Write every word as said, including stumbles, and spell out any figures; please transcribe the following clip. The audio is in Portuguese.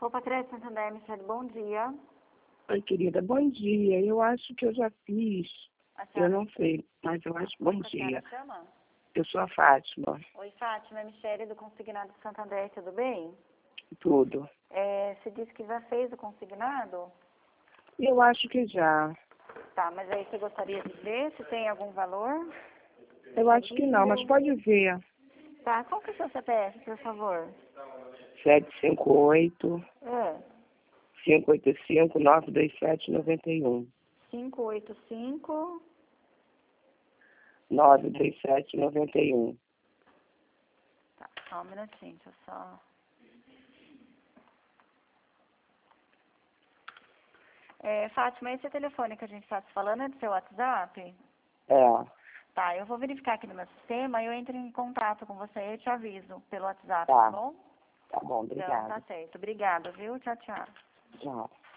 Copa Crédito Santander, Michele, bom dia. Oi, querida, bom dia. Eu acho que eu já fiz. Eu não sei, mas eu acho. Bom dia. Chama? Eu sou a Fátima. Oi, Fátima, é Michele do Consignado Santander, tudo bem? Tudo. É, você disse que já fez o consignado? Eu acho que já. Tá, mas aí você gostaria de ver se tem algum valor? Eu acho que não, mas pode ver. Tá, qual que é o seu C P F, por favor? sete cinco oito, É, cinco oito cinco, nove dois sete, nove um. cinco oito cinco... nove dois sete, nove um. Tá, só um minutinho, deixa eu só... É, Fátima, esse telefone que a gente está se falando é do seu WhatsApp? É. Tá, eu vou verificar aqui no meu sistema e eu entro em contato com você e te aviso pelo WhatsApp, Tá. tá bom? Tá bom, Então, obrigada. tá certo. Obrigada, viu? Tchau, tchau. Tchau.